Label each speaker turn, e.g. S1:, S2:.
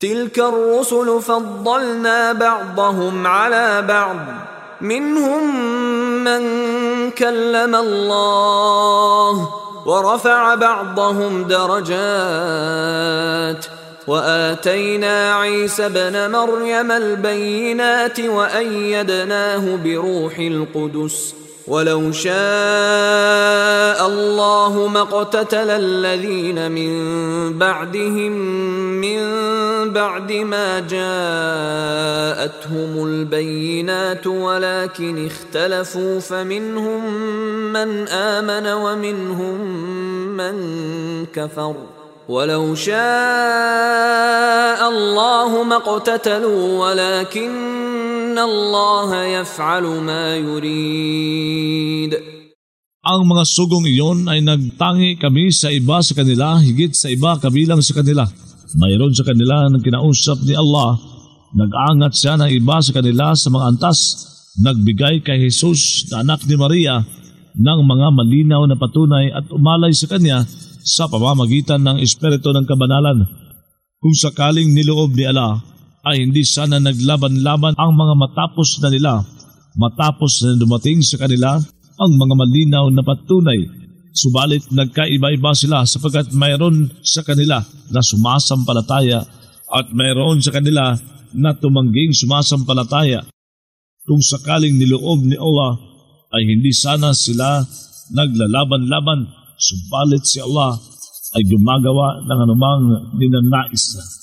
S1: تلك الرسل فضلنا بعضهم على بعض منهم من كلم الله ورفع بعضهم درجات وآتينا عيسى ابن مريم البينات وأيدناه بروح القدس ولو شاء الله ما اقتتل الذين من بعدهم من بعد ما جاءتهم البينات ولكن اختلفوا فمنهم من آمن ومنهم من كفر ولو شاء الله ما اقتتلوا ولكن الله يفعل ما يريد.
S2: Ang mga sugong iyon ay nagtangi kami sa iba sa kanila higit sa iba kabilang sa kanila. Mayroon sa kanila ng kinausap ni Allah. Nag-angat siya ng iba sa kanila sa mga antas. Nagbigay kay Jesus na anak ni Maria ng mga malinaw na patunay at umalay sa kanya sa pamamagitan ng Espiritu ng Kabanalan. Kung sakaling niloob ni Allah ay hindi sana naglaban-laban ang mga matapos na dumating sa kanila ang mga malinaw na patunay. Subalit nagkaiba-iba sila sapagkat mayroon sa kanila na sumasampalataya at mayroon sa kanila na tumangging sumasampalataya. Kung sakaling niloob ni Allah ay hindi sana sila naglalaban-laban, subalit si Allah ay gumagawa ng anumang ninanais na.